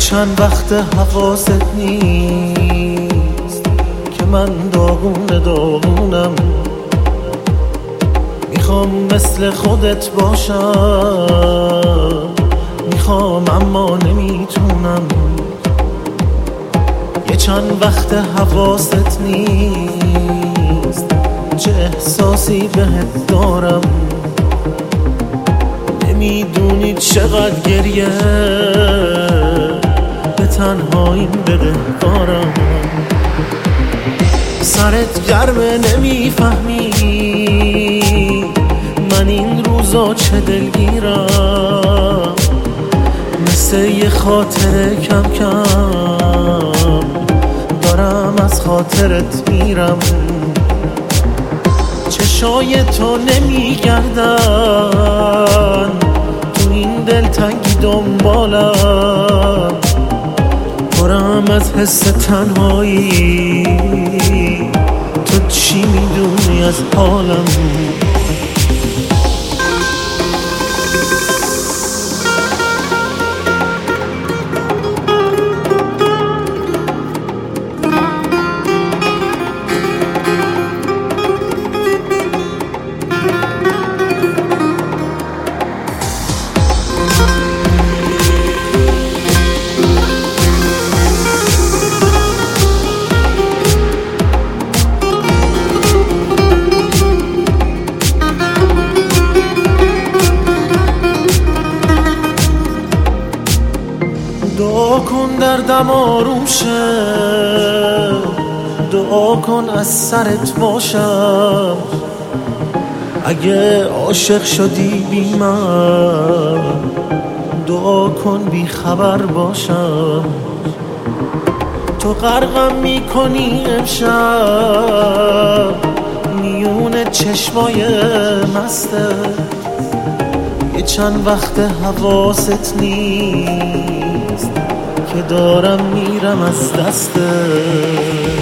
چند وقت حواست نیست که من داغونم. میخوام مثل خودت باشم، میخوام اما نمیتونم. یه چند وقت حواست نیست چه احساسی بهت دارم. نمیدونی چقدر گریه به تنهاییم بدهکارم. سرت گرمه نمیفهمی من این روزا چه دلگیرم. مثل یه خاطره کم کم دارم از خاطرت میرم. چشای تو نمیگردن تو این دلتنگی دنبالم. پرم از حس تنهایی، تو چی میدونی از حالم؟ دعا کن دردم آروم شه، دعا کن از سرت باشم. اگه عاشق شدی بی من، دعا کن بی خبر باشم. تو غرقم میکنی امشب میون چشمای مسته. یه چند وقت حواست نیست که دارم میرم از دسته.